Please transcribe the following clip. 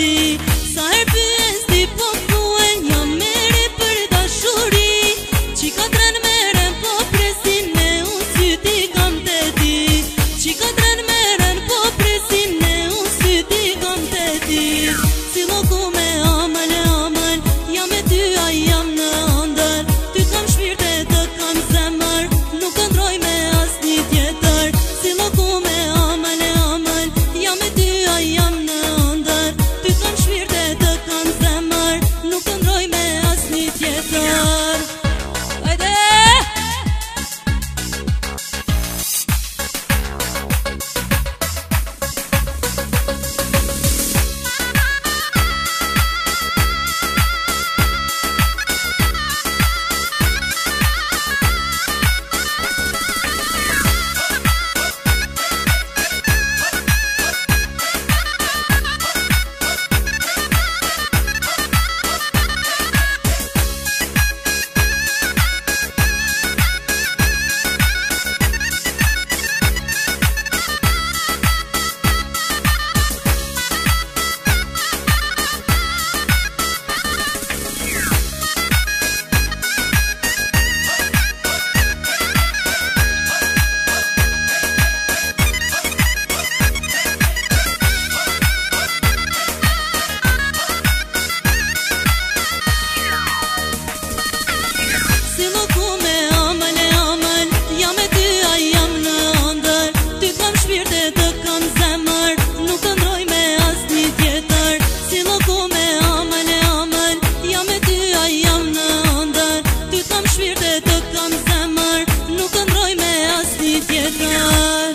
di. Sa her pyes ti po thuen jam meri për dashuri. Qika tren meren po presin me unë syti kam të di. Qika tren meren po presin me unë syti kam të di. Si loku me amal e amal, jam e ty a jam në andar. Ty kam shpirte të kam zemër, nuk këndroj me asni tjetër. Si loku me amal e amal, jam e ty a jam në andar. Ty kam shpirte të kam zemër, nuk këndroj me asni tjetër. Hajde! Si loku me amal e amal, jam e ty a jam në andar. Ty kam shpirte të kam zemër, nuk këndroj me asni tjetër. Si loku me amal e amal, jam e ty a jam në andar. Ty kam shpirte të kam zemër, nuk këndroj me asni tjetër.